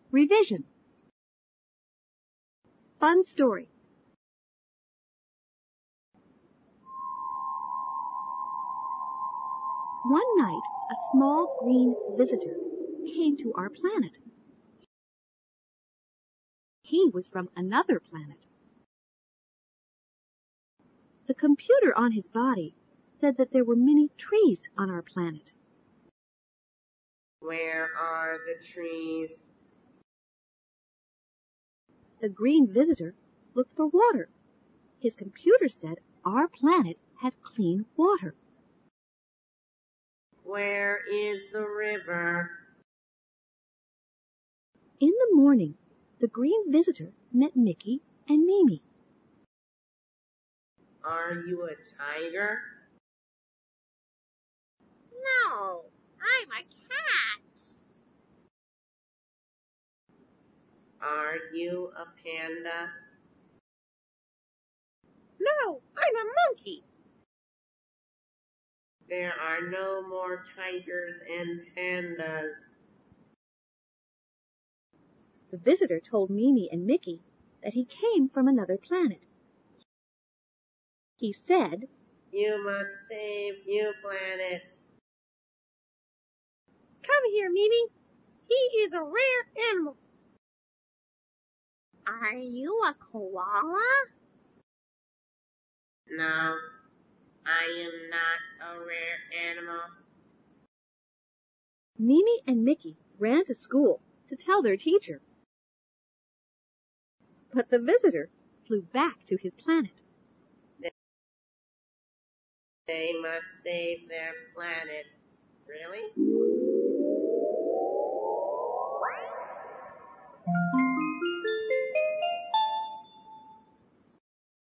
Revision. Fun story. One night, a small green visitor came to our planet. He was from another planet. The computer on his body said that there were many trees on our planet. Where are the trees? The green visitor looked for water. His computer said our planet had clean water. Where is the river? In the morning, the green visitor met Mickey and Mimi. Are you a tiger? No, I'm a cat. Are you a panda? No, I'm a monkey. There are no more tigers and pandas. The visitor told Mimi and Mickey that he came from another planet. He said, You must save New Planet. Come here, Mimi. He is a rare animal. Are you a koala? No, I am not a rare animal. Mimi and Mickey ran to school to tell their teacher. But the visitor flew back to his planet. They must save their planet. Really?